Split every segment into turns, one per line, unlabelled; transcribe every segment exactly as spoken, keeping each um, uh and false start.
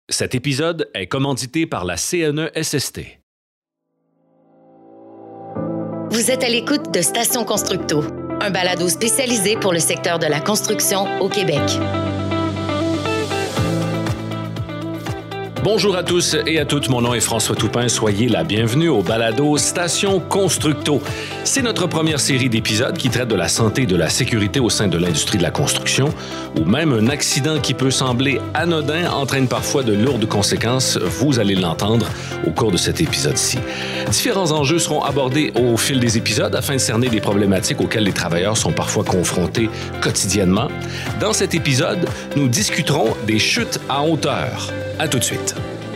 Cet épisode est commandité par la C N E S S T.
Vous êtes à l'écoute de Station Constructo, un balado spécialisé pour le secteur de la construction au Québec.
Bonjour à tous et à toutes, mon nom est François Toupin. Soyez la bienvenue au balado Station Constructo. C'est notre première série d'épisodes qui traite de la santé et de la sécurité au sein de l'industrie de la construction, où même un accident qui peut sembler anodin entraîne parfois de lourdes conséquences. Vous allez l'entendre au cours de cet épisode-ci. Différents enjeux seront abordés au fil des épisodes afin de cerner des problématiques auxquelles les travailleurs sont parfois confrontés quotidiennement. Dans cet épisode, nous discuterons des chutes à hauteur. À tout de suite.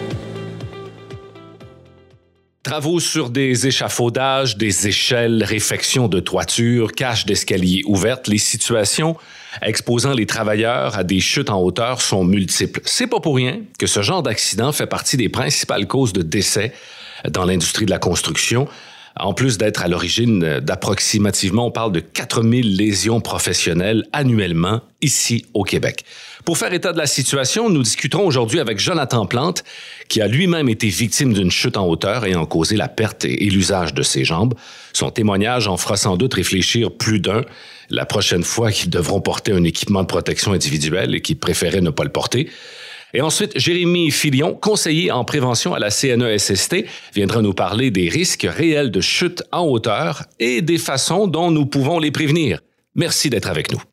Travaux sur des échafaudages, des échelles, réfections de toitures, caches d'escaliers ouvertes, les situations exposant les travailleurs à des chutes en hauteur sont multiples. C'est pas pour rien que ce genre d'accident fait partie des principales causes de décès dans l'industrie de la construction. En plus d'être à l'origine d'approximativement, on parle de quatre mille lésions professionnelles annuellement ici au Québec. Pour faire état de la situation, nous discuterons aujourd'hui avec Jonathan Plante, qui a lui-même été victime d'une chute en hauteur ayant causé la perte et l'usage de ses jambes. Son témoignage en fera sans doute réfléchir plus d'un la prochaine fois qu'ils devront porter un équipement de protection individuelle et qu'ils préféraient ne pas le porter. Et ensuite, Jérémy Filion, conseiller en prévention à la C N E S S T, viendra nous parler des risques réels de chute en hauteur et des façons dont nous pouvons les prévenir. Merci d'être avec nous.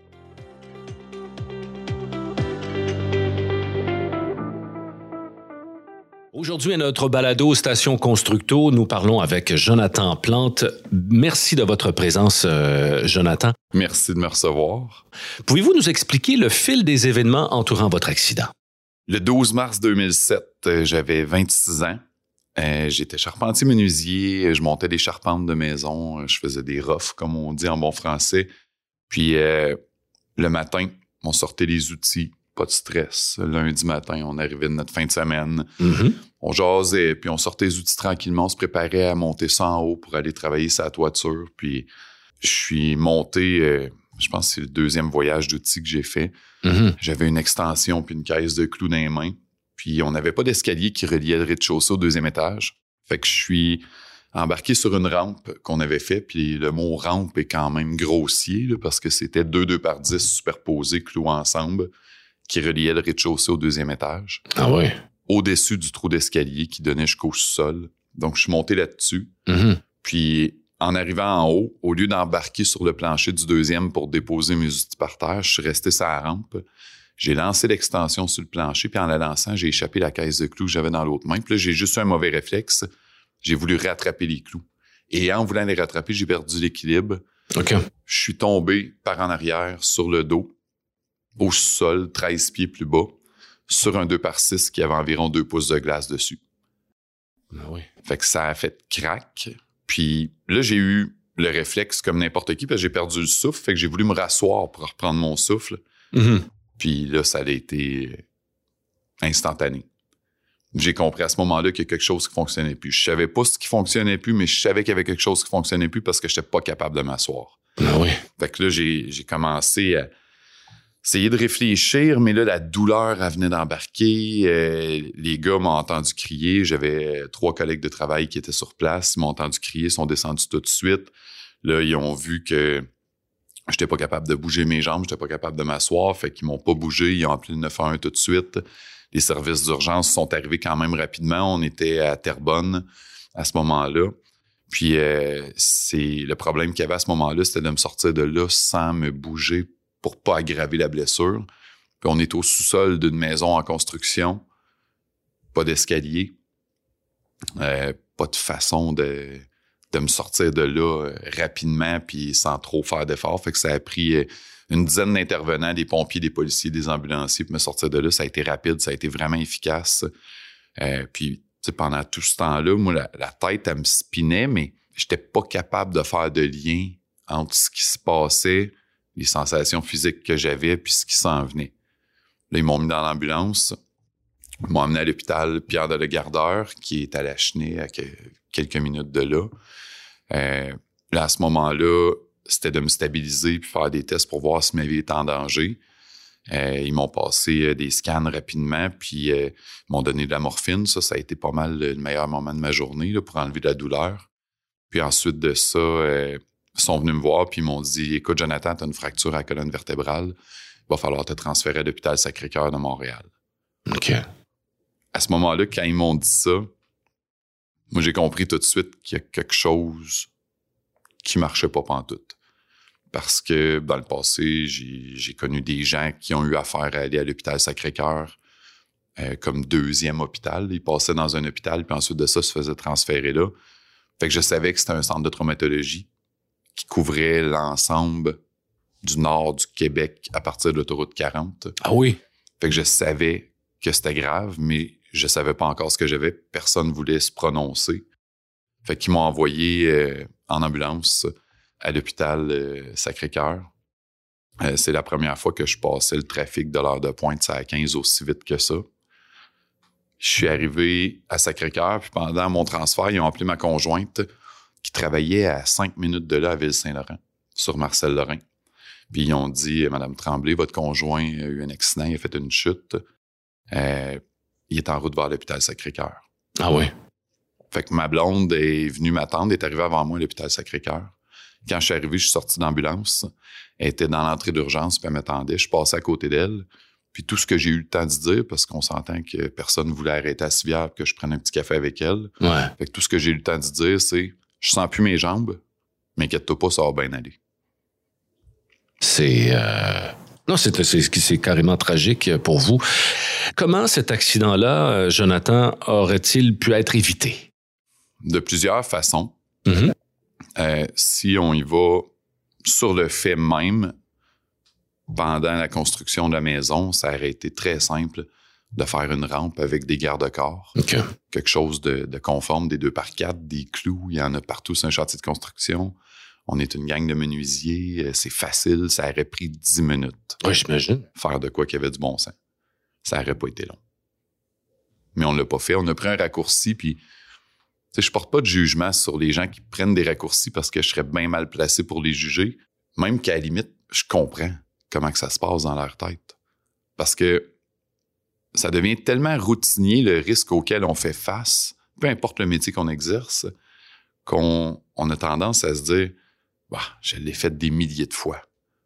Aujourd'hui, à notre balado Station Constructo, nous parlons avec Jonathan Plante. Merci de votre présence, euh, Jonathan.
Merci de me recevoir.
Pouvez-vous nous expliquer le fil des événements entourant votre accident?
Le douze mars deux mille sept, euh, j'avais vingt-six ans. Euh, j'étais charpentier menuisier. Je montais des charpentes de maison. Je faisais des roughs, comme on dit en bon français. Puis euh, le matin, on sortait les outils. Pas de stress. Lundi matin, on arrivait de notre fin de semaine. Mm-hmm. On jasait, puis on sortait les outils tranquillement. On se préparait à monter ça en haut pour aller travailler sa toiture. Puis je suis monté, euh, je pense que c'est le deuxième voyage d'outils que j'ai fait. Mm-hmm. J'avais une extension puis une caisse de clous dans les mains. Puis on n'avait pas d'escalier qui reliait le rez-de-chaussée au deuxième étage. Fait que je suis embarqué sur une rampe qu'on avait fait. Puis le mot rampe est quand même grossier là, parce que c'était deux deux par dix superposés, clous ensemble, qui reliait le rez-de-chaussée au deuxième étage.
Ah ouais?
Au-dessus du trou d'escalier qui donnait jusqu'au sous-sol. Donc, je suis monté là-dessus.
Mm-hmm.
Puis, en arrivant en haut, au lieu d'embarquer sur le plancher du deuxième pour déposer mes outils par terre, je suis resté sur la rampe. J'ai lancé l'extension sur le plancher, puis en la lançant, j'ai échappé la caisse de clous que j'avais dans l'autre main. Puis là, j'ai juste eu un mauvais réflexe. J'ai voulu rattraper les clous. Et en voulant les rattraper, j'ai perdu l'équilibre.
OK.
Je suis tombé par en arrière sur le dos, au sol, treize pieds plus bas, sur un deux par six qui avait environ deux pouces de glace dessus.
Ah oui.
Fait que ça a fait crack. Puis là, j'ai eu le réflexe comme n'importe qui, parce que j'ai perdu le souffle. Fait que j'ai voulu me rasseoir pour reprendre mon souffle.
Mm-hmm.
Puis là, ça a été instantané. J'ai compris à ce moment-là qu'il y a quelque chose qui fonctionnait plus. Je savais pas ce qui fonctionnait plus, mais je savais qu'il y avait quelque chose qui fonctionnait plus parce que j'étais pas capable de m'asseoir.
Ah oui.
Fait que là, j'ai, j'ai commencé à essayer de réfléchir, mais là, la douleur, elle venait d'embarquer. Euh, les gars m'ont entendu crier. J'avais trois collègues de travail qui étaient sur place. Ils m'ont entendu crier, ils sont descendus tout de suite. Là, ils ont vu que j'étais pas capable de bouger mes jambes, j'étais pas capable de m'asseoir, fait qu'ils m'ont pas bougé. Ils ont appelé le neuf un un tout de suite. Les services d'urgence sont arrivés quand même rapidement. On était à Terrebonne à ce moment-là. Puis, euh, c'est le problème qu'il y avait à ce moment-là, c'était de me sortir de là sans me bouger pour pas aggraver la blessure. Puis on est au sous-sol d'une maison en construction, pas d'escalier, euh, pas de façon de, de me sortir de là euh, rapidement puis sans trop faire d'efforts. Fait que ça a pris euh, une dizaine d'intervenants, des pompiers, des policiers, des ambulanciers pour me sortir de là. Ça a été rapide, ça a été vraiment efficace. Euh, puis pendant tout ce temps-là, moi, la, la tête, elle me spinait, mais j'étais pas capable de faire de lien entre ce qui se passait, les sensations physiques que j'avais, puis ce qui s'en venait. Là, ils m'ont mis dans l'ambulance. Ils m'ont amené à l'hôpital Pierre de Le Gardeur, qui est à la Chenée, à quelques minutes de là. Euh, là, à ce moment-là, c'était de me stabiliser puis faire des tests pour voir si ma vie était en danger. Euh, ils m'ont passé euh, des scans rapidement, puis euh, ils m'ont donné de la morphine. Ça, ça a été pas mal le meilleur moment de ma journée là, pour enlever de la douleur. Puis ensuite de ça, euh, ils sont venus me voir, puis ils m'ont dit « Écoute, Jonathan, tu as une fracture à la colonne vertébrale. Il va falloir te transférer à l'hôpital Sacré-Cœur de Montréal. »
OK.
À ce moment-là, quand ils m'ont dit ça, moi, j'ai compris tout de suite qu'il y a quelque chose qui marchait pas pantoute. Parce que dans le passé, j'ai, j'ai connu des gens qui ont eu affaire à aller à l'hôpital Sacré-Cœur euh, comme deuxième hôpital. Ils passaient dans un hôpital, puis ensuite de ça, se faisaient transférer là. Fait que je savais que c'était un centre de traumatologie qui couvrait l'ensemble du nord du Québec à partir de l'autoroute quarante.
Ah oui?
Fait que je savais que c'était grave, mais je savais pas encore ce que j'avais. Personne ne voulait se prononcer. Fait qu'ils m'ont envoyé euh, en ambulance à l'hôpital euh, Sacré-Cœur. Euh, c'est la première fois que je passais le trafic de l'heure de pointe, ça à quinze aussi vite que ça. Je suis arrivé à Sacré-Cœur, puis pendant mon transfert, ils ont appelé ma conjointe qui travaillait à cinq minutes de là à Ville-Saint-Laurent, sur Marcel-Lorrain. Puis ils ont dit « Madame Tremblay, votre conjoint a eu un accident, il a fait une chute. Euh, il est en route vers l'hôpital Sacré-Cœur. »
Ah oui?
Fait que ma blonde est venue m'attendre, est arrivée avant moi à l'hôpital Sacré-Cœur. Quand je suis arrivé, je suis sorti d'ambulance. Elle était dans l'entrée d'urgence, puis elle m'attendait. Je passais à côté d'elle. Puis tout ce que j'ai eu le temps de dire, parce qu'on s'entend que personne ne voulait arrêter à Civière, que je prenne un petit café avec elle.
Ouais.
Fait que tout ce que j'ai eu le temps de dire, c'est « Je sens plus mes jambes, mais inquiète-toi pas, ça va bien aller. »
C'est... Euh... Non, c'est, c'est, c'est carrément tragique pour vous. Comment cet accident-là, Jonathan, aurait-il pu être évité?
De plusieurs façons.
Mm-hmm.
Euh, si on y va sur le fait même, pendant la construction de la maison, ça aurait été très simple de faire une rampe avec des garde-corps.
Okay.
Quelque chose de, de conforme, des deux par quatre, des clous. Il y en a partout sur un chantier de construction. On est une gang de menuisiers. C'est facile. Ça aurait pris dix minutes.
Oui, j'imagine.
Faire de quoi qu'il y avait du bon sens. Ça aurait pas été long. Mais on l'a pas fait. On a pris un raccourci, puis je porte pas de jugement sur les gens qui prennent des raccourcis parce que je serais bien mal placé pour les juger. Même qu'à la limite, je comprends comment que ça se passe dans leur tête. Parce que ça devient tellement routinier le risque auquel on fait face, peu importe le métier qu'on exerce, qu'on on a tendance à se dire bah, « je l'ai fait des milliers de fois.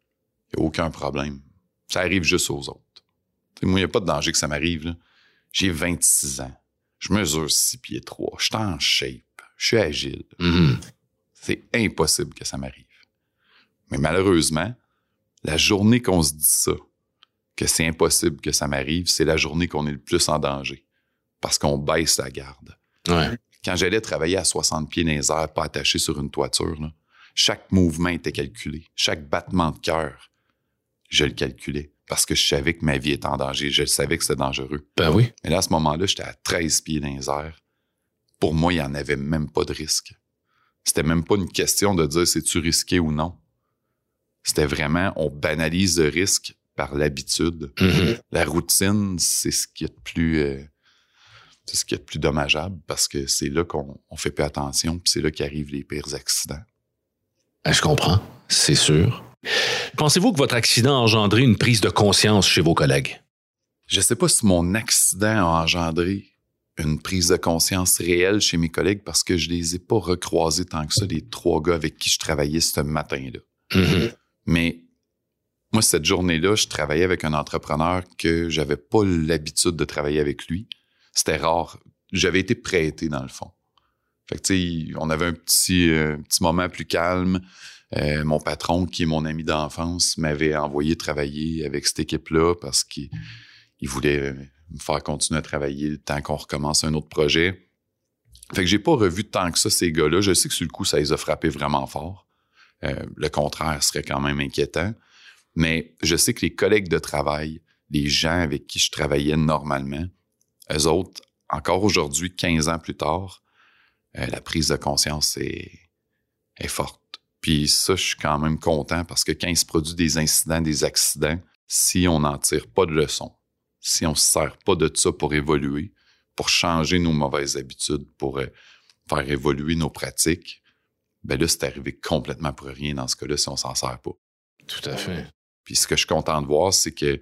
Il n'y a aucun problème. Ça arrive juste aux autres. » T'sais, moi, il n'y a pas de danger que ça m'arrive. Là. J'ai vingt-six ans. Je mesure six pieds trois. Je suis en shape. Je suis agile.
Mm-hmm.
C'est impossible que ça m'arrive. Mais malheureusement, la journée qu'on se dit ça, que c'est impossible que ça m'arrive, c'est la journée qu'on est le plus en danger. Parce qu'on baisse la garde.
Ouais.
Quand j'allais travailler à soixante pieds dans les airs, pas attaché sur une toiture, là, chaque mouvement était calculé. Chaque battement de cœur, je le calculais. Parce que je savais que ma vie était en danger. Je savais que c'était dangereux.
Ben oui.
Mais là, à ce moment-là, j'étais à treize pieds dans les airs. Pour moi, il n'y en avait même pas de risque. C'était même pas une question de dire c'est-tu risqué ou non. C'était vraiment, on banalise le risque par l'habitude.
Mm-hmm. La
routine, c'est ce qui est de plus, euh, c'est ce qui est de plus dommageable parce que c'est là qu'on on fait plus attention puis c'est là qu'arrivent les pires accidents.
Ben, je comprends, c'est sûr. Pensez-vous que votre accident a engendré une prise de conscience chez vos collègues?
Je sais pas si mon accident a engendré une prise de conscience réelle chez mes collègues parce que je les ai pas recroisés tant que ça, les trois gars avec qui je travaillais ce matin-là.
Mm-hmm.
Mais moi, cette journée-là, je travaillais avec un entrepreneur que j'avais pas l'habitude de travailler avec lui. C'était rare. J'avais été prêté, dans le fond. Fait que, tu sais, on avait un petit, euh, petit moment plus calme. Euh, mon patron, qui est mon ami d'enfance, m'avait envoyé travailler avec cette équipe-là parce qu'il il voulait me faire continuer à travailler le temps qu'on recommence un autre projet. Fait que j'ai pas revu tant que ça ces gars-là. Je sais que sur le coup, ça les a frappés vraiment fort. Euh, le contraire serait quand même inquiétant. Mais je sais que les collègues de travail, les gens avec qui je travaillais normalement, eux autres, encore aujourd'hui, quinze ans plus tard, euh, la prise de conscience est, est forte. Puis ça, je suis quand même content parce que quand il se produit des incidents, des accidents, si on n'en tire pas de leçons, si on ne se sert pas de ça pour évoluer, pour changer nos mauvaises habitudes, pour euh, faire évoluer nos pratiques, ben là, c'est arrivé complètement pour rien dans ce cas-là si on s'en sert pas.
Tout à fait.
Puis ce que je suis content de voir, c'est que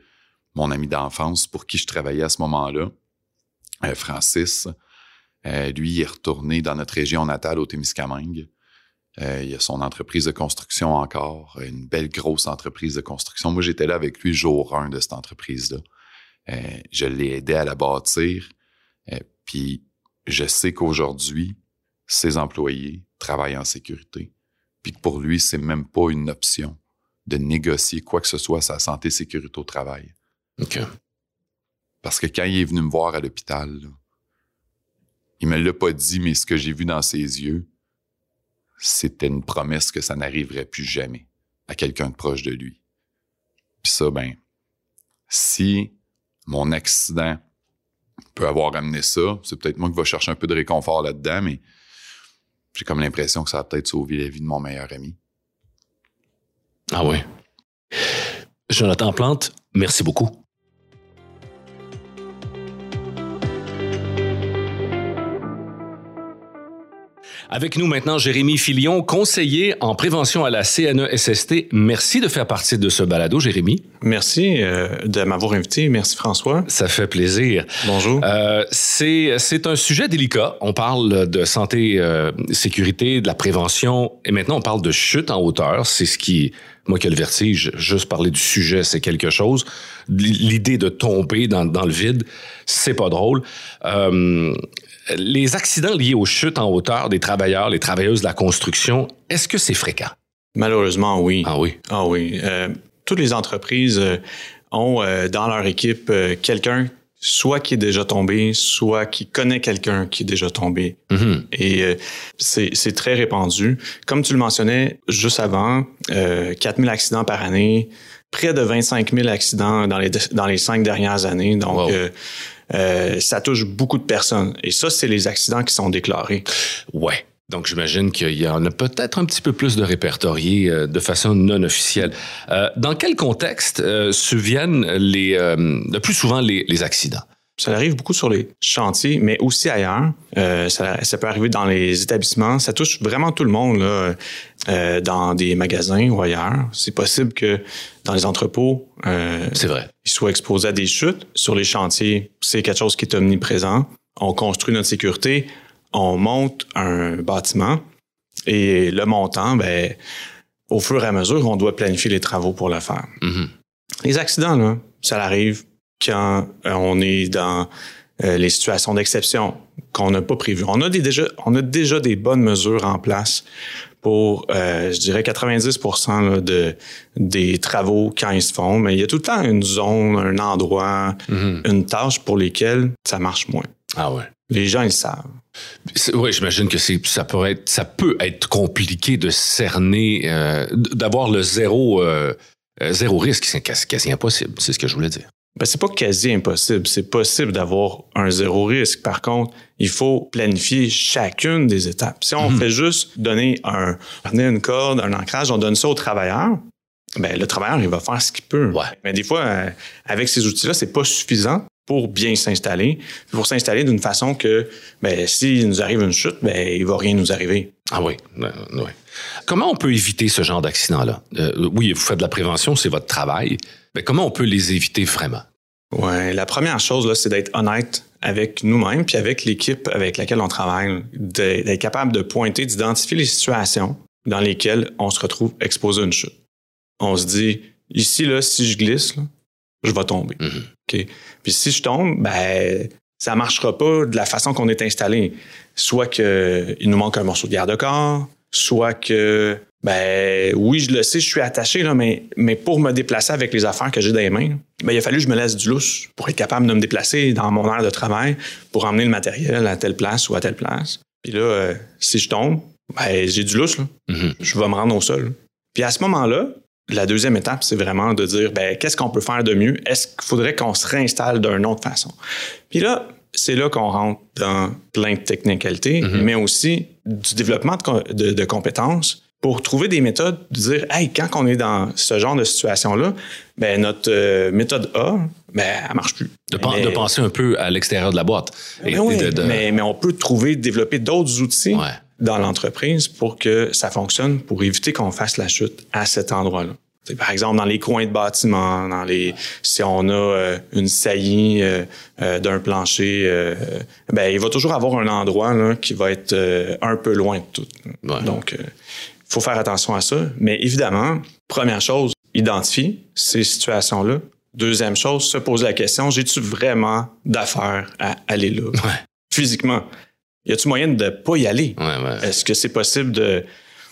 mon ami d'enfance pour qui je travaillais à ce moment-là, euh, Francis, euh, lui, il est retourné dans notre région natale au Témiscamingue. Euh, il a son entreprise de construction encore, une belle grosse entreprise de construction. Moi, j'étais là avec lui jour un de cette entreprise-là. Euh, je l'ai aidé à la bâtir. Euh, puis, je sais qu'aujourd'hui, ses employés travaillent en sécurité. Puis que pour lui, c'est même pas une option de négocier quoi que ce soit à sa santé et sécurité au travail.
OK.
Parce que quand il est venu me voir à l'hôpital, là, il me l'a pas dit, mais ce que j'ai vu dans ses yeux, c'était une promesse que ça n'arriverait plus jamais à quelqu'un de proche de lui. Puis ça, ben, si mon accident peut avoir amené ça, c'est peut-être moi qui va chercher un peu de réconfort là-dedans, mais j'ai comme l'impression que ça a peut-être sauvé la vie de mon meilleur ami.
Ah oui. Jonathan Plante, merci beaucoup. Avec nous maintenant, Jérémy Filion, conseiller en prévention à la C N E S S T. Merci de faire partie de ce balado, Jérémy.
Merci euh, de m'avoir invité. Merci, François.
Ça fait plaisir.
Bonjour.
Euh, c'est, c'est un sujet délicat. On parle de santé, euh, sécurité, de la prévention, et maintenant on parle de chute en hauteur. C'est ce qui, moi qui ai le vertige, juste parler du sujet, c'est quelque chose. L'idée de tomber dans, dans le vide, c'est pas drôle. Euh, Les accidents liés aux chutes en hauteur des travailleurs, les travailleuses de la construction, est-ce que c'est fréquent?
Malheureusement, oui.
Ah oui?
Ah oui. Euh, toutes les entreprises euh, ont euh, dans leur équipe euh, quelqu'un, soit qui est déjà tombé, soit qui connaît quelqu'un qui est déjà tombé.
Mm-hmm.
Et euh, c'est, c'est très répandu. Comme tu le mentionnais juste avant, euh, quatre mille accidents par année, près de vingt-cinq mille accidents dans les, dans les cinq dernières années. Donc,
wow.
euh, Euh, ça touche beaucoup de personnes. Et ça, c'est les accidents qui sont déclarés.
Ouais. Donc, j'imagine qu'il y en a peut-être un petit peu plus de répertoriés euh, de façon non officielle. Euh, dans quel contexte euh, surviennent les, euh, le plus souvent les, les accidents?
Ça arrive beaucoup sur les chantiers, mais aussi ailleurs. Euh, ça, ça peut arriver dans les établissements. Ça touche vraiment tout le monde, là, euh, dans des magasins ou ailleurs. C'est possible que dans les entrepôts, euh,
c'est vrai,
ils soient exposés à des chutes. Sur les chantiers, c'est quelque chose qui est omniprésent. On construit notre sécurité, on monte un bâtiment et le montant, ben, au fur et à mesure, on doit planifier les travaux pour le faire.
Mm-hmm.
Les accidents, là, ça arrive quand on est dans euh, les situations d'exception qu'on n'a pas prévues. On a des déjà, on a déjà des bonnes mesures en place pour, euh, je dirais, quatre-vingt-dix pour cent là, de, des travaux quand ils se font, mais il y a tout le temps une zone, un endroit, mm-hmm. une tâche pour lesquelles ça marche moins.
Ah ouais.
Les gens, ils savent.
Oui, j'imagine que c'est, ça, pourrait être, ça peut être compliqué de cerner, euh, d'avoir le zéro, euh, zéro risque. C'est quasi, quasi impossible, c'est ce que je voulais dire.
Ben, c'est pas quasi impossible. C'est possible d'avoir un zéro risque. Par contre, il faut planifier chacune des étapes. Si on mmh. fait juste donner un, donner une corde, un ancrage, on donne ça au travailleur, ben, le travailleur, il va faire ce qu'il peut.
Ouais.
Mais des fois, euh, avec ces outils-là, c'est pas suffisant pour bien s'installer. Pour s'installer d'une façon que, ben, s'il nous arrive une chute, ben, il va rien nous arriver.
Ah oui, euh, oui. Comment on peut éviter ce genre d'accident-là? Euh, oui, vous faites de la prévention, c'est votre travail. Mais comment on peut les éviter vraiment?
Ouais, la première chose, là, c'est d'être honnête avec nous-mêmes puis avec l'équipe avec laquelle on travaille, d'être capable de pointer, d'identifier les situations dans lesquelles on se retrouve exposé à une chute. On se dit, ici, là, si je glisse, là, je vais tomber. Mm-hmm. OK? Puis si je tombe, ben, ça marchera pas de la façon qu'on est installé. Soit qu'il nous manque un morceau de garde-corps, soit que, ben, oui, je le sais, je suis attaché, là, mais, mais pour me déplacer avec les affaires que j'ai dans les mains, ben, il a fallu que je me laisse du lousse pour être capable de me déplacer dans mon aire de travail pour emmener le matériel à telle place ou à telle place. Puis là, euh, si je tombe, ben, j'ai du lousse, là. Mm-hmm. Je vais me rendre au sol. Puis à ce moment-là, la deuxième étape, c'est vraiment de dire, ben, qu'est-ce qu'on peut faire de mieux? Est-ce qu'il faudrait qu'on se réinstalle d'une autre façon? Puis là, c'est là qu'on rentre dans plein de technicalités, mm-hmm. mais aussi du développement de, de, de compétences pour trouver des méthodes, de dire, hey, quand on est dans ce genre de situation-là, ben, notre euh, méthode A, ben, elle marche plus.
De, mais, de penser un peu à l'extérieur de la boîte.
Et, oui, de, de... Mais, mais on peut trouver, développer d'autres outils
ouais.
dans l'entreprise pour que ça fonctionne, pour éviter qu'on fasse la chute à cet endroit-là. T'sais, par exemple, dans les coins de bâtiments, dans les, si on a euh, une saillie euh, euh, d'un plancher, euh, ben il va toujours avoir un endroit là, qui va être euh, un peu loin de tout. Ouais. Donc, il euh, faut faire attention à ça. Mais évidemment, première chose, identifier ces situations-là. Deuxième chose, se poser la question, j'ai-tu vraiment d'affaires à aller là? Ouais. Physiquement. Y a-tu moyen de pas y aller?
Ouais, ouais.
Est-ce que c'est possible de,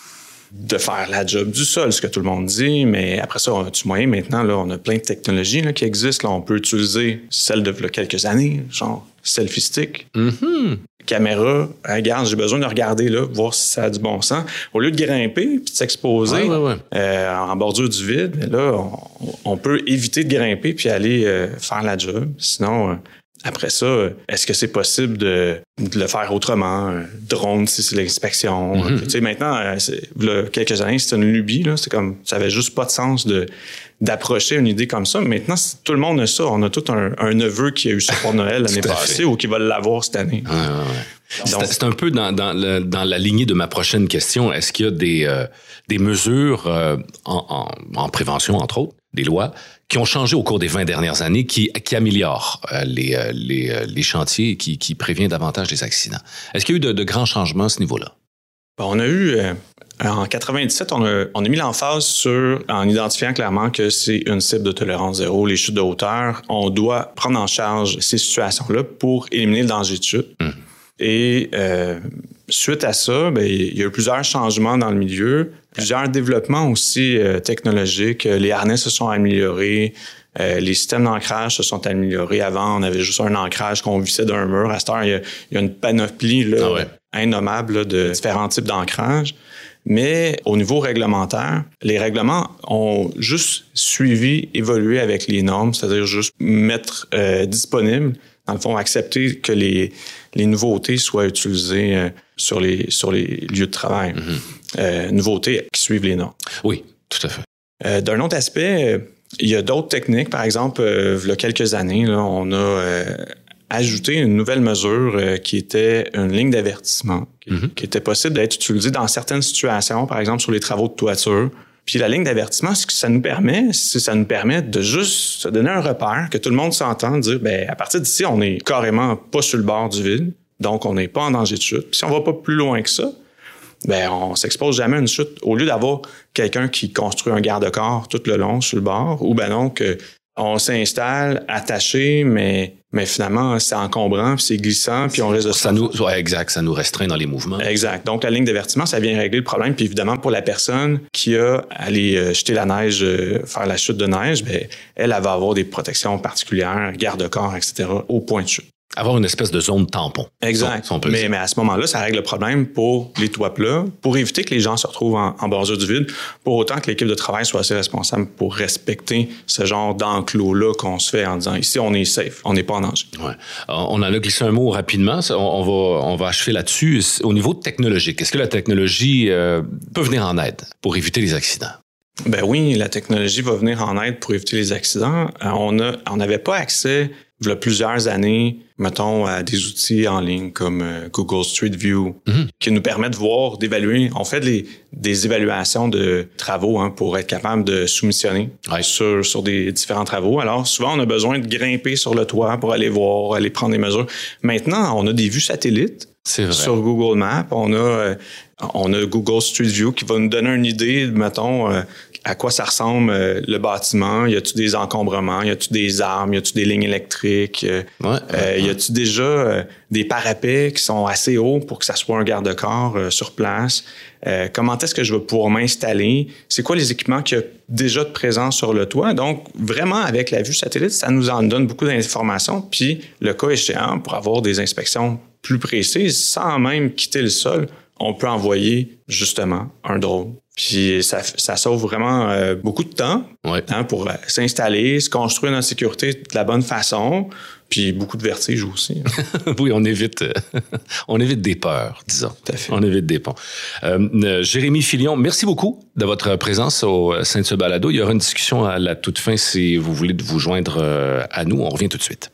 de faire la job du sol, ce que tout le monde dit? Mais après ça, on a-tu moyen? Maintenant, là, on a plein de technologies là, qui existent. Là, on peut utiliser celle de là, quelques années, genre selfie stick,
mm-hmm.
caméra. Regarde, j'ai besoin de regarder, là, voir si ça a du bon sens. Au lieu de grimper puis de s'exposer
ouais, ouais, ouais.
Euh, en bordure du vide, mais là, on, on peut éviter de grimper puis aller euh, faire la job. Sinon... Euh, Après ça, est-ce que c'est possible de, de le faire autrement? Drone, si c'est l'inspection. Mm-hmm. Tu sais, maintenant, c'est, là, quelques années, c'était une lubie. Là, c'est comme, ça avait juste pas de sens de, d'approcher une idée comme ça. Maintenant, tout le monde a ça. On a tout un, un neveu qui a eu ça pour Noël l'année passée ou qui va l'avoir cette année.
Ouais, ouais, ouais. Donc, c'est, c'est un peu dans, dans, le, dans la lignée de ma prochaine question. Est-ce qu'il y a des, euh, des mesures euh, en, en, en prévention, entre autres, des lois, qui ont changé au cours des vingt dernières années, qui, qui améliorent euh, les, euh, les, euh, les chantiers et qui, qui préviennent davantage les accidents? Est-ce qu'il y a eu de, de grands changements à ce niveau-là?
Bon, on a eu, euh, en quatre-vingt-dix-sept, on a, on a mis l'emphase sur, en identifiant clairement que c'est une cible de tolérance zéro, les chutes de hauteur. On doit prendre en charge ces situations-là pour éliminer le danger de chute. Mmh. Et euh, suite à ça, bien, il y a eu plusieurs changements dans le milieu, plusieurs développements aussi euh, technologiques. Les harnais se sont améliorés, euh, les systèmes d'ancrage se sont améliorés. Avant, on avait juste un ancrage qu'on vissait d'un mur. À cette heure, il y a, il y a une panoplie là, ah ouais. innommable là, de différents types d'ancrage. Mais au niveau réglementaire, les règlements ont juste suivi, évolué avec les normes, c'est-à-dire juste mettre euh, disponible, dans le fond, accepter que les, les nouveautés soient utilisées euh, sur, les, sur les lieux de travail. Mm-hmm. Euh, nouveautés qui suivent les normes.
Oui, tout à fait.
Euh, d'un autre aspect, euh, il y a d'autres techniques. Par exemple, euh, il y a quelques années, là, on a euh, ajouté une nouvelle mesure euh, qui était une ligne d'avertissement, qui, mm-hmm. qui était possible d'être utilisée dans certaines situations, par exemple sur les travaux de toiture. Puis la ligne d'avertissement, ce que ça nous permet, c'est ça nous permet de juste se donner un repère, que tout le monde s'entende, dire, ben à partir d'ici, on est carrément pas sur le bord du vide, donc on n'est pas en danger de chute. Puis si on va pas plus loin que ça, ben on s'expose jamais à une chute. Au lieu d'avoir quelqu'un qui construit un garde-corps tout le long sur le bord, ou ben non, que on s'installe attaché, mais mais finalement c'est encombrant, puis c'est glissant, puis on risque de
ça nous ouais, exact, ça nous restreint dans les mouvements.
Exact. Donc la ligne d'avertissement, ça vient régler le problème, puis évidemment pour la personne qui a à aller euh, jeter la neige, euh, faire la chute de neige, ben elle, elle va avoir des protections particulières, garde-corps, et cetera au point de chute.
Avoir une espèce de zone tampon.
Exact. Si on peut mais, mais à ce moment-là, ça règle le problème pour les toits plats, pour éviter que les gens se retrouvent en, en bordure du vide, pour autant que l'équipe de travail soit assez responsable pour respecter ce genre d'enclos-là qu'on se fait en disant ici, on est safe, on n'est pas en danger.
Ouais. On en a glissé un mot rapidement. On va, on va achever là-dessus. Au niveau technologique, est-ce que la technologie euh, peut venir en aide pour éviter les accidents?
Ben oui, la technologie va venir en aide pour éviter les accidents. On a, on n'avait pas accès il y a plusieurs années, mettons, à des outils en ligne comme euh, Google Street View, mm-hmm. qui nous permettent de voir, d'évaluer. On fait des, des évaluations de travaux hein, pour être capable de soumissionner ouais. sur, sur des différents travaux. Alors, souvent, on a besoin de grimper sur le toit pour aller voir, aller prendre des mesures. Maintenant, on a des vues satellites
C'est vrai.
sur Google Maps. On a, euh, on a Google Street View qui va nous donner une idée, mettons, euh, à quoi ça ressemble euh, le bâtiment. Y a-tu des encombrements? Y a-tu des arbres? Y a-tu des lignes électriques? Euh, ouais, ouais, euh, y a-tu déjà euh, des parapets qui sont assez hauts pour que ça soit un garde-corps euh, sur place? Euh, comment est-ce que je vais pouvoir m'installer? C'est quoi les équipements qu'il y a déjà de présents sur le toit? Donc, vraiment, avec la vue satellite, ça nous en donne beaucoup d'informations. Puis, le cas échéant, pour avoir des inspections plus précises, sans même quitter le sol, on peut envoyer justement un drone. Puis ça, ça sauve vraiment euh, beaucoup de temps ouais. hein, pour euh, s'installer, se construire en sécurité de la bonne façon, puis beaucoup de vertige aussi. Hein.
Oui, on évite, euh, on évite des peurs, disons.
Tout à fait.
On évite des ponts. Euh, euh, Jérémy Filion, merci beaucoup de votre présence au sein de ce balado. Il y aura une discussion à la toute fin si vous voulez vous joindre euh, à nous. On revient tout de suite.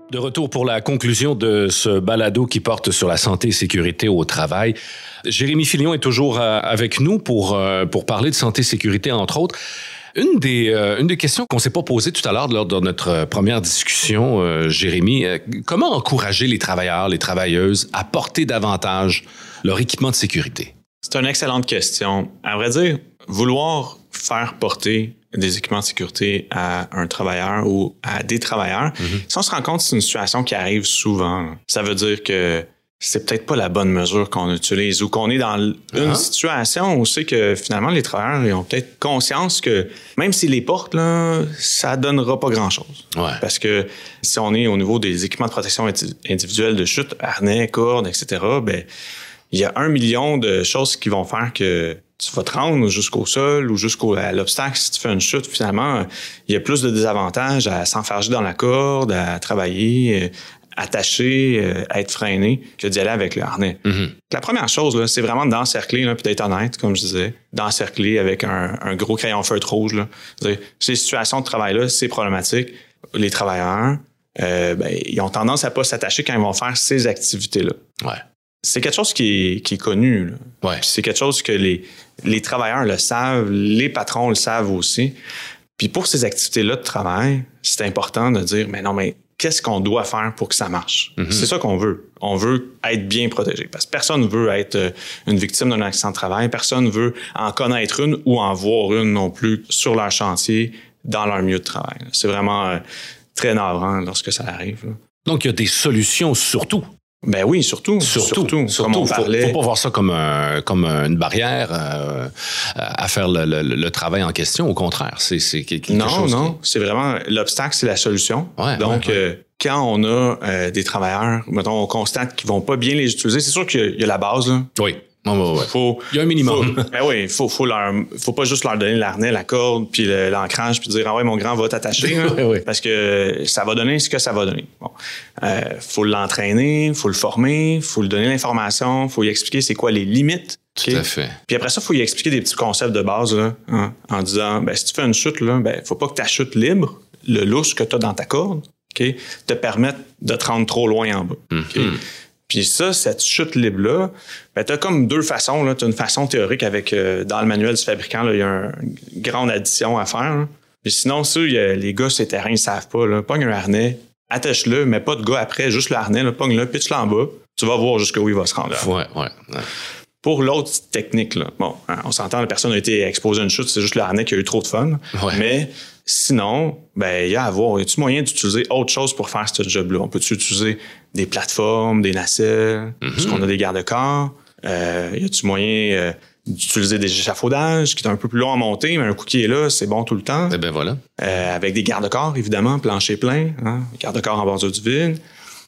De retour pour la conclusion de ce balado qui porte sur la santé et sécurité au travail. Jérémy Filion est toujours avec nous pour, pour parler de santé et sécurité, entre autres. Une des, euh, une des questions qu'on ne s'est pas posées tout à l'heure lors de notre première discussion, euh, Jérémy, euh, comment encourager les travailleurs, les travailleuses à porter davantage leur équipement de sécurité?
C'est une excellente question. À vrai dire, vouloir faire porter des équipements de sécurité à un travailleur ou à des travailleurs, mm-hmm. si on se rend compte que c'est une situation qui arrive souvent, ça veut dire que c'est peut-être pas la bonne mesure qu'on utilise ou qu'on est dans une uh-huh. situation où c'est que finalement les travailleurs ils ont peut-être conscience que même s'ils les portent, là, ça donnera pas grand-chose.
Ouais.
Parce que si on est au niveau des équipements de protection individuelle de chute, harnais, cordes, et cetera, ben il y a un million de choses qui vont faire que tu vas te rendre jusqu'au sol ou jusqu'à l'obstacle. Si tu fais une chute, finalement, il y a plus de désavantages à s'enfarger dans la corde, à travailler, attaché, à être freiné, que d'y aller avec le harnais. Mm-hmm. La première chose, là, c'est vraiment d'encercler, là, puis d'être honnête, comme je disais, d'encercler avec un, un gros crayon feutre rouge. Là. C'est-à-dire, ces situations de travail-là, c'est problématique. Les travailleurs, euh, ben, ils ont tendance à pas s'attacher quand ils vont faire ces activités-là.
Ouais.
C'est quelque chose qui est, qui est connu. Là.
Ouais.
C'est quelque chose que les, les travailleurs le savent, les patrons le savent aussi. Puis pour ces activités-là de travail, c'est important de dire, mais non, mais qu'est-ce qu'on doit faire pour que ça marche? Mm-hmm. C'est ça qu'on veut. On veut être bien protégé. Parce que personne ne veut être une victime d'un accident de travail. Personne ne veut en connaître une ou en voir une non plus sur leur chantier, dans leur milieu de travail. C'est vraiment euh, très navrant lorsque ça arrive. Là.
Donc, il y a des solutions surtout.
Ben oui, surtout.
Surtout. Surtout.
Comme on parlait.
Faut, faut pas voir ça comme, un, comme une barrière euh, à faire le, le, le travail en question. Au contraire, c'est, c'est quelque
non,
chose.
Non, non.
Qui...
C'est vraiment l'obstacle, c'est la solution.
Ouais,
Donc,
ouais, ouais.
Euh, quand on a euh, des travailleurs, mettons, on constate qu'ils vont pas bien les utiliser, c'est sûr qu'il y a la base, là.
Oui. Ouais, ouais, ouais.
Faut,
il y a un minimum.
Faut, ben oui, faut, faut leur, faut pas juste leur donner l'harnais, la corde, puis le, l'ancrage, puis dire ah ouais mon grand va t'attacher, hein,
oui, oui.
parce que ça va donner ce que ça va donner. Bon, euh, faut l'entraîner, faut le former, faut lui donner l'information, faut lui expliquer c'est quoi les limites.
Tout
okay?
à fait.
Puis après ça, faut lui expliquer des petits concepts de base là, hein, en disant ben si tu fais une chute là, ben faut pas que ta chute libre, le lousse que tu as dans ta corde, ok, te permette de te rendre trop loin en bas.
Mm-hmm.
Okay? Puis ça, cette chute libre-là, ben t'as comme deux façons. Là. T'as une façon théorique avec, euh, dans le manuel du fabricant, il y a un, une grande addition à faire. Là. Puis sinon, ça, y a, les gars, ces terrains, ils savent pas. Là. Pogne un harnais, attache-le, mets pas de gars après, juste le harnais, là, pogne-le, pitch-le en bas. Tu vas voir jusqu'où il va se rendre. Là.
Ouais, ouais, ouais.
Pour l'autre technique, là, bon, hein, on s'entend, la personne a été exposée à une chute, c'est juste le harnais qui a eu trop de fun.
Ouais.
Mais sinon, ben il y a à voir. Y a-tu moyen d'utiliser autre chose pour faire ce job-là? On peut-tu utiliser des plateformes, des nacelles? Mm-hmm. Est-ce qu'on a des garde-corps? Euh, y a-tu moyen euh, d'utiliser des échafaudages qui est un peu plus long à monter, mais un coup qui est là, c'est bon tout le temps?
Eh ben voilà.
Euh, avec des garde-corps, évidemment, plancher plein, hein, garde-corps en bordure du vide.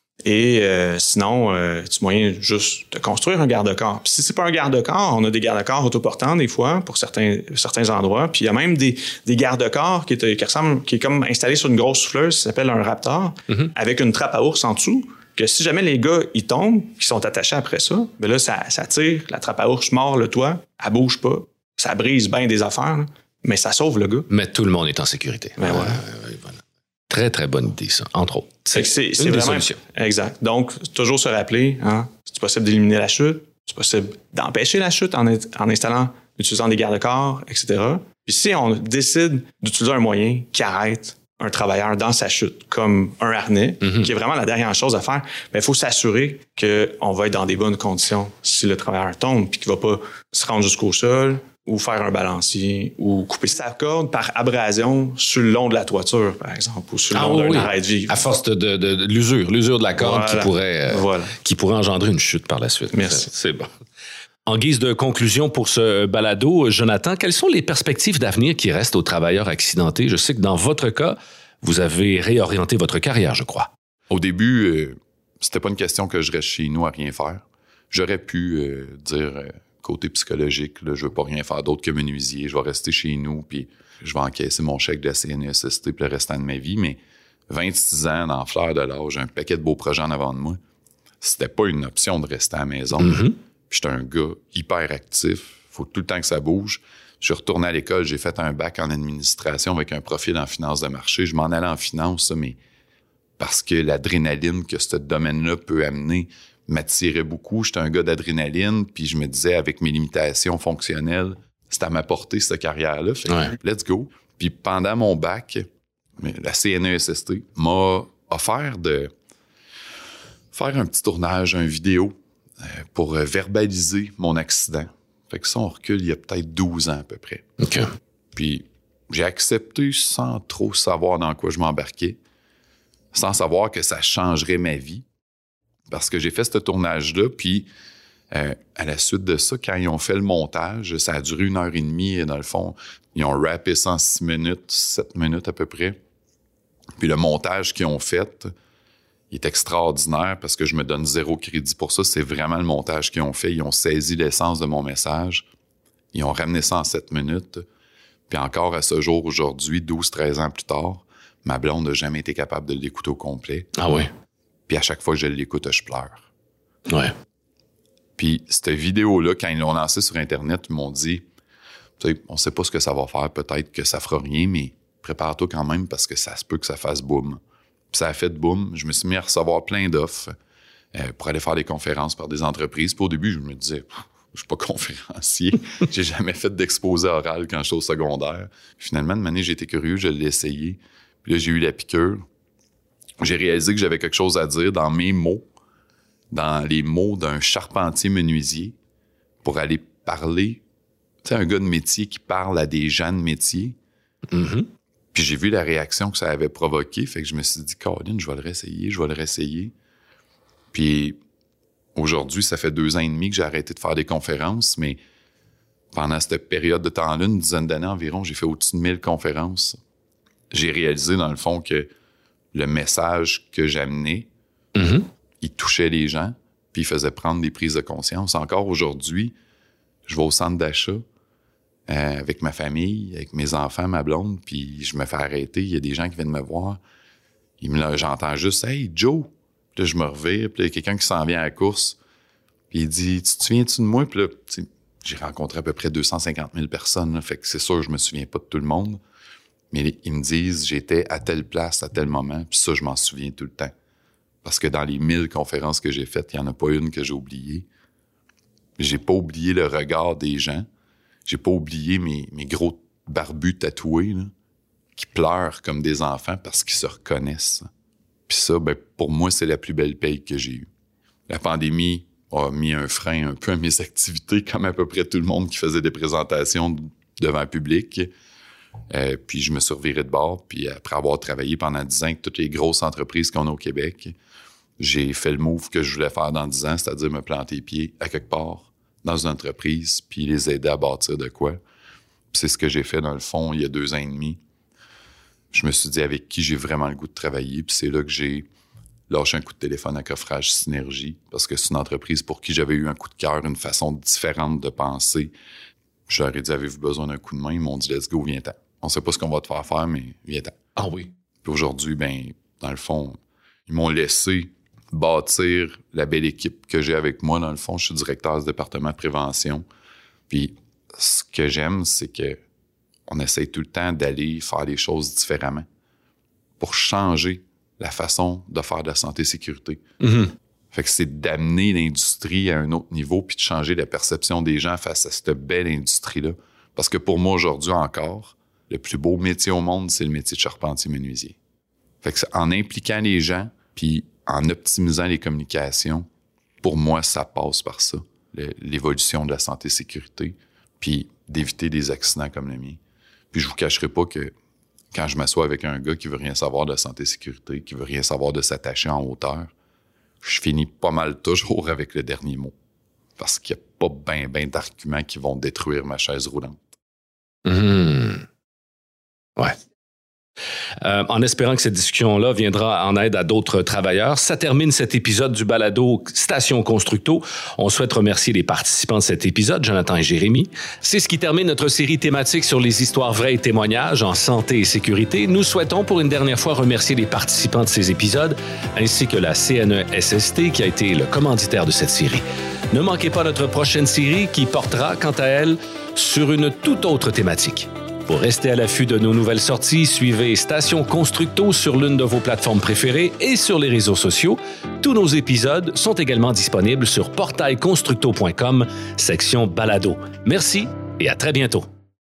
Et euh, sinon, euh, tu moyen juste de construire un garde-corps. Puis si c'est pas un garde-corps, on a des garde-corps autoportants des fois pour certains certains endroits. Puis il y a même des, des garde-corps qui est, qui ressemble, qui est comme installé sur une grosse souffleuse, ça s'appelle un Raptor, mm-hmm. avec une trappe à ours en dessous. Que si jamais les gars ils tombent, qui sont attachés après ça, ben là ça, ça tire, la trappe à ours mord le toit, elle bouge pas, ça brise bien des affaires, là, mais ça sauve le gars.
Mais tout le monde est en sécurité.
Ben voilà.
Euh, voilà. Très, très bonne idée, ça, entre autres.
C'est, c'est, c'est vraiment solutions. Exact. Donc, toujours se rappeler, hein, c'est possible d'éliminer la chute, c'est possible d'empêcher la chute en, en installant, utilisant des garde-corps, et cetera. Puis si on décide d'utiliser un moyen qui arrête un travailleur dans sa chute, comme un harnais, mm-hmm. qui est vraiment la dernière chose à faire, il faut s'assurer qu'on va être dans des bonnes conditions si le travailleur tombe, puis qu'il ne va pas se rendre jusqu'au sol, ou faire un balancier, ou couper sa corde par abrasion sur le long de la toiture, par exemple, ou sur le
ah,
long
oui,
d'un
oui.
arrêt de vie.
À force de, de, de, de l'usure, l'usure de la corde
voilà.
qui, pourrait, euh,
voilà.
qui pourrait engendrer une chute par la suite.
Merci.
C'est bon. En guise de conclusion pour ce balado, Jonathan, quelles sont les perspectives d'avenir qui restent aux travailleurs accidentés? Je sais que dans votre cas, vous avez réorienté votre carrière, je crois.
Au début, euh, c'était pas une question que je reste chez nous à rien faire. J'aurais pu euh, dire... Euh, côté psychologique, là, je veux pas rien faire d'autre que menuisier, je vais rester chez nous, puis je vais encaisser mon chèque de la C N E S S T pour le restant de ma vie, mais vingt-six ans, dans fleur de l'âge, un paquet de beaux projets en avant de moi, c'était pas une option de rester à la maison. Mm-hmm. Puis j'étais un gars hyper actif, faut tout le temps que ça bouge. Je suis retourné à l'école, j'ai fait un bac en administration avec un profil en finance de marché, je m'en allais en finance, ça, mais parce que l'adrénaline que ce domaine-là peut amener m'attirait beaucoup. J'étais un gars d'adrénaline, puis je me disais, avec mes limitations fonctionnelles, c'est à m'apporter cette carrière-là. Fait que,
ouais.
let's go. Puis pendant mon bac, la C N E S S T m'a offert de faire un petit tournage, une vidéo, euh, pour verbaliser mon accident. Fait que ça, on recule il y a peut-être douze ans à peu près.
OK.
Puis j'ai accepté sans trop savoir dans quoi je m'embarquais, sans savoir que ça changerait ma vie. Parce que j'ai fait ce tournage-là, puis euh, à la suite de ça, quand ils ont fait le montage, ça a duré une heure et demie, et dans le fond, ils ont rappé ça en six minutes, sept minutes à peu près. Puis le montage qu'ils ont fait, il est extraordinaire parce que je me donne zéro crédit pour ça. C'est vraiment le montage qu'ils ont fait. Ils ont saisi l'essence de mon message. Ils ont ramené ça en sept minutes. Puis encore à ce jour, aujourd'hui, douze treize ans plus tard, ma blonde n'a jamais été capable de l'écouter au complet.
Ah oui?
Puis à chaque fois que je l'écoute, je pleure.
Ouais.
Puis cette vidéo-là, quand ils l'ont lancée sur Internet, ils m'ont dit, tu sais, on sait pas ce que ça va faire, peut-être que ça fera rien, mais prépare-toi quand même parce que ça se peut que ça fasse boum. Puis ça a fait boum. Je me suis mis à recevoir plein d'offres euh, pour aller faire des conférences par des entreprises. Puis au début, je me disais, je suis pas conférencier. J'ai jamais fait d'exposé oral quand j'étais au secondaire. Finalement, de manière, j'ai été curieux, je l'ai essayé. Puis là, j'ai eu la piqûre. J'ai réalisé que j'avais quelque chose à dire dans mes mots, dans les mots d'un charpentier menuisier, pour aller parler. Tu sais, un gars de métier qui parle à des gens de métier.
Mm-hmm.
Puis j'ai vu la réaction que ça avait provoqué, fait que je me suis dit, Caroline, je vais le réessayer, je vais le réessayer. Puis aujourd'hui, ça fait deux ans et demi que j'ai arrêté de faire des conférences, mais pendant cette période de temps-là, une dizaine d'années environ, j'ai fait au-dessus de mille conférences. J'ai réalisé, dans le fond, que le message que j'amenais,
Mm-hmm.
il touchait les gens, puis il faisait prendre des prises de conscience. Encore aujourd'hui, je vais au centre d'achat euh, avec ma famille, avec mes enfants, ma blonde, puis je me fais arrêter. Il y a des gens qui viennent me voir. Ils me, j'entends juste « Hey, Joe! » Puis là, je me revire, puis il y a quelqu'un qui s'en vient à la course, puis il dit « Tu te souviens-tu de moi? » Puis là, j'ai rencontré à peu près deux cent cinquante mille personnes, là, fait que c'est sûr, je me souviens pas de tout le monde. Mais ils me disent « J'étais à telle place, à tel moment. » Puis ça, je m'en souviens tout le temps. Parce que dans les mille conférences que j'ai faites, il n'y en a pas une que j'ai oubliée. J'ai pas oublié le regard des gens. J'ai pas oublié mes, mes gros barbus tatoués, là, qui pleurent comme des enfants parce qu'ils se reconnaissent. Puis ça, ben, pour moi, c'est la plus belle paye que j'ai eue. La pandémie a mis un frein un peu à mes activités, comme à peu près tout le monde qui faisait des présentations devant le public. Euh, puis je me suis reviré de bord. Puis après avoir travaillé pendant dix ans avec toutes les grosses entreprises qu'on a au Québec, j'ai fait le move que je voulais faire dans dix ans, c'est-à-dire me planter les pieds à quelque part dans une entreprise puis les aider à bâtir de quoi. Puis c'est ce que j'ai fait dans le fond il y a deux ans et demi. Je me suis dit avec qui j'ai vraiment le goût de travailler. Puis c'est là que j'ai lâché un coup de téléphone à Coffrage Synergie parce que c'est une entreprise pour qui j'avais eu un coup de cœur, une façon différente de penser. Je leur ai dit, avez-vous besoin d'un coup de main? Ils m'ont dit, let's go, viens-t'en. On sait pas ce qu'on va te faire faire, mais viens-t'en.
Ah oui.
Puis aujourd'hui, ben, dans le fond, ils m'ont laissé bâtir la belle équipe que j'ai avec moi. Dans le fond, je suis directeur du département de prévention. Puis ce que j'aime, c'est que on essaye tout le temps d'aller faire les choses différemment pour changer la façon de faire de la santé-sécurité.
Mm-hmm.
Fait que c'est d'amener l'industrie à un autre niveau puis de changer la perception des gens face à cette belle industrie-là. Parce que pour moi, aujourd'hui encore, le plus beau métier au monde, c'est le métier de charpentier-menuisier. Fait que en impliquant les gens puis en optimisant les communications, pour moi, ça passe par ça, le, l'évolution de la santé-sécurité puis d'éviter des accidents comme le mien. Puis je vous cacherai pas que quand je m'assois avec un gars qui veut rien savoir de la santé-sécurité, qui veut rien savoir de s'attacher en hauteur, je finis pas mal toujours avec le dernier mot. Parce qu'il n'y a pas ben ben d'arguments qui vont détruire ma chaise roulante.
Mmh. Ouais. Euh, en espérant que cette discussion-là viendra en aide à d'autres travailleurs, ça termine cet épisode du balado Station Constructo. On souhaite remercier les participants de cet épisode, Jonathan et Jérémy. C'est ce qui termine notre série thématique sur les histoires vraies et témoignages en santé et sécurité. Nous souhaitons pour une dernière fois remercier les participants de ces épisodes, ainsi que la C N E S S T qui a été le commanditaire de cette série. Ne manquez pas notre prochaine série qui portera, quant à elle, sur une toute autre thématique. Pour rester à l'affût de nos nouvelles sorties, suivez Station Constructo sur l'une de vos plateformes préférées et sur les réseaux sociaux. Tous nos épisodes sont également disponibles sur portail constructo point com, section balado. Merci et à très bientôt.